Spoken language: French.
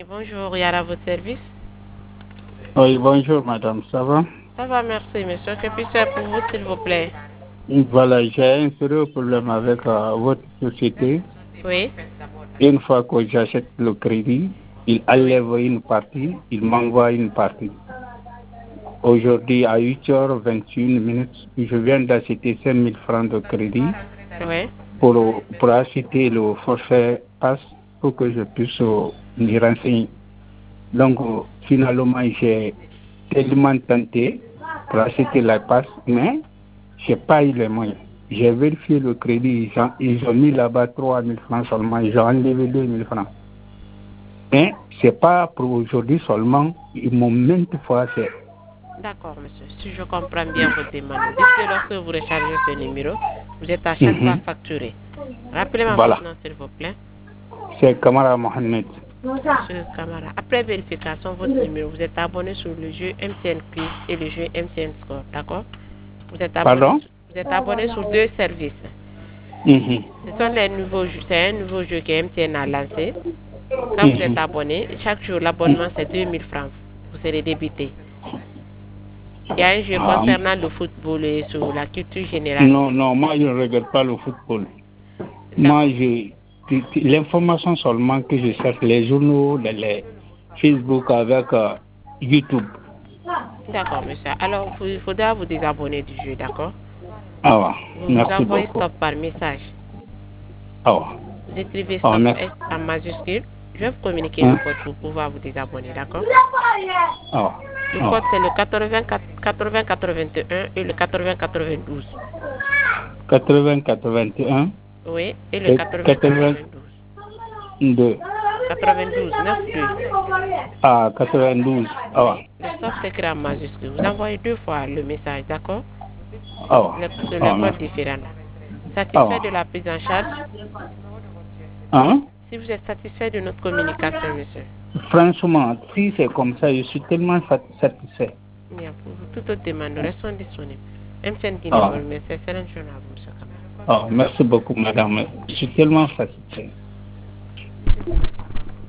Bonjour, Yara, à votre service. Oui, bonjour madame, ça va? Ça va, merci, monsieur. Que puis-je faire pour vous, s'il vous plaît? Voilà, j'ai un sérieux problème avec votre société. Oui. Une fois que j'achète le crédit, il enlève une partie, il m'envoie une partie. Aujourd'hui, à 8h21, je viens d'acheter 5 000 francs de crédit Oui. pour acheter le forfait passe pour que je puisse m'y renseigner. Donc, finalement, j'ai tellement tenté pour acheter la passe, mais je n'ai pas eu les moyens. J'ai vérifié le crédit, ils ont mis là-bas 3 000 francs seulement, ils ont enlevé 2 000 francs. Mais ce n'est pas pour aujourd'hui seulement, ils m'ont maintes fois fait. D'accord, monsieur. Si je comprends bien votre demande, depuis lorsque vous rechargez ce numéro, vous êtes à chaque fois facturé. Rappelez-moi Voilà. votre nom, s'il vous plaît. C'est Kamara Mohamed. Monsieur Camara, après vérification de votre numéro, vous êtes abonné sur le jeu MTN Quiz et le jeu MTN Score, d'accord? Pardon? Vous êtes abonné sur deux services. Ce sont les nouveaux jeux, c'est un nouveau jeu que MTN a lancé. Quand vous êtes abonné, chaque jour l'abonnement c'est 2 000 francs. Vous serez débité. Il y a un jeu concernant le football et sur la culture générale. Non, moi je ne regarde pas le football. Moi, l'information seulement que je cherche, les journaux, les Facebook avec YouTube. D'accord, monsieur. Alors, il faudra vous désabonner du jeu, d'accord? Ah, Vous merci envoyez beaucoup. stop par message. Ah, Vous écrivez stop merci. S en majuscule. Je vais vous communiquer le code pour pouvoir vous désabonner, d'accord? Le code c'est le 80 81 et le 80 92. 80 81. Oui, et le 80 92. 2. 92, 92. Ah, 92. Ah. Le stop s'écrit en majuscule. Vous envoyez deux fois le message, d'accord? Ah. Le code différent. Satisfait de la prise en charge? Hein? Si vous êtes satisfait de notre communication, monsieur. Franchement, si c'est comme ça, je suis tellement satisfait. Bien, pour toute autre demande, nous restons disponibles. MTN Guinée, mais c'est excellent journée à vous, monsieur Kamara. Merci beaucoup, madame. Je suis tellement satisfait.